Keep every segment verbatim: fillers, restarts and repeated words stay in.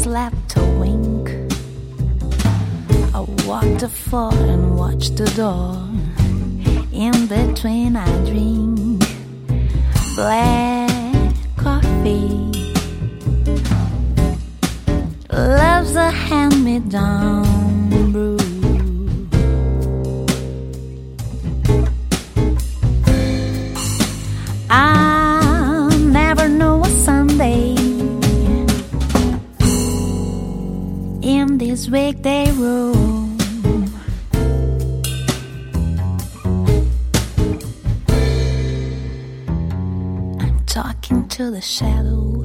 slept a wink. I walked the floor and watched the door. In between I drink black coffee. Love's a hand-me-down brew. I never know a Sunday in this weekday room. I'm talking to the shadow.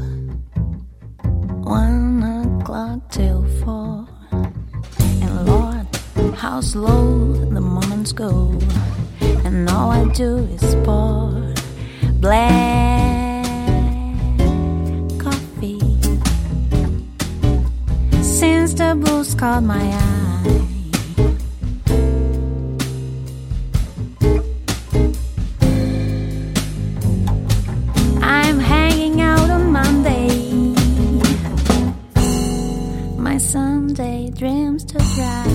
One o'clock till four. And Lord, how slow the moments go. And all I do is pour black coffee. Since the blues caught my eye, I'm hanging out on Monday. My Sunday dreams to dry.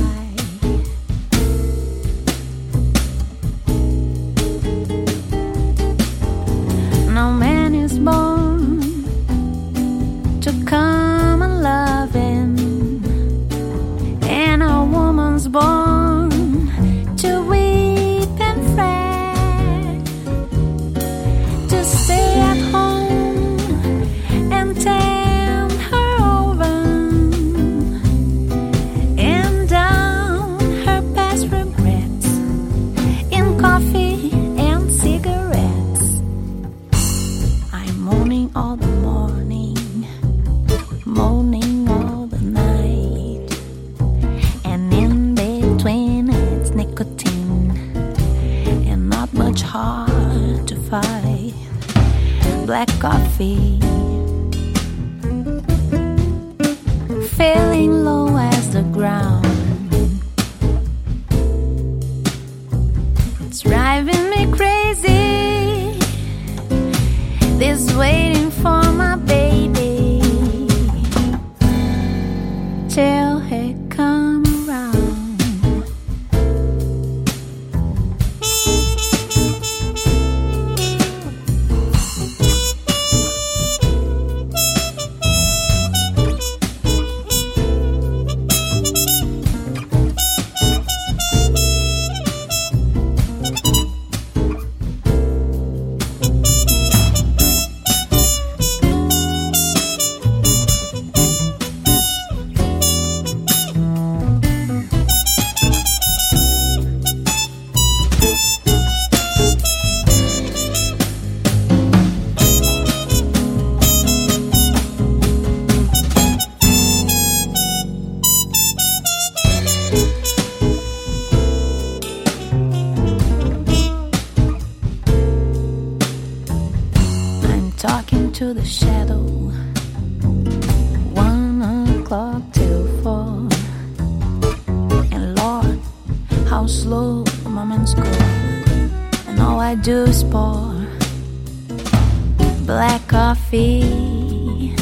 No man is born to come and love him, and a woman's born to weep and fret, to stay at home and tend her oven, and down her past regrets in coffee and cigarettes. I'm moaning all the morning, moaning all the night, and in between it's nicotine and not much hard to fight. Black coffee, feeling low as the ground. It's driving me crazy, this waiting for my baby till he come around. Talking to the shadow. One o'clock till four. And Lord, how slow the moments go. And all I do is pour black coffee.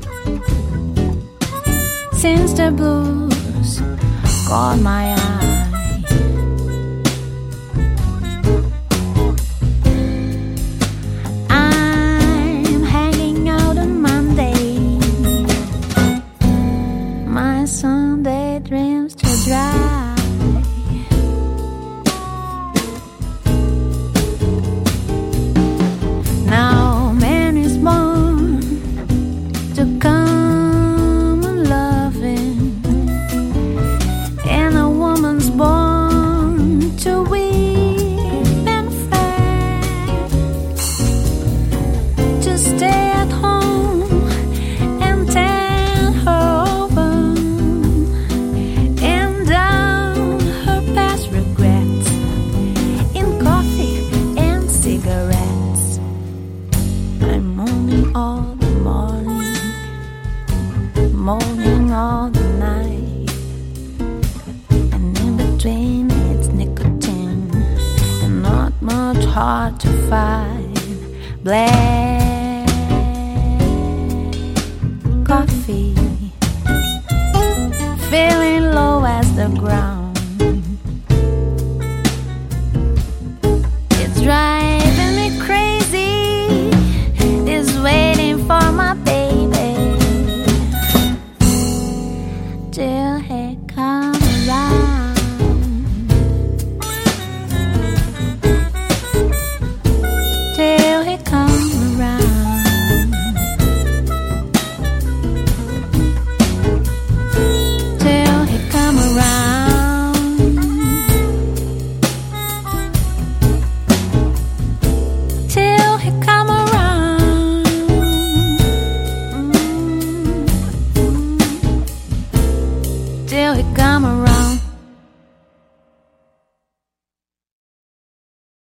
Since the blues caught my eye, Sunday dreams to dry. Now man is born to come and love him, and a woman's born to weep and fret, to stay at home and tend her oven, and down her past regrets in coffee and cigarettes. I'm moaning all the morning, moaning all the night, and in between it's nicotine and not much hard to find. Black coffee. feeling low as the ground. It's dry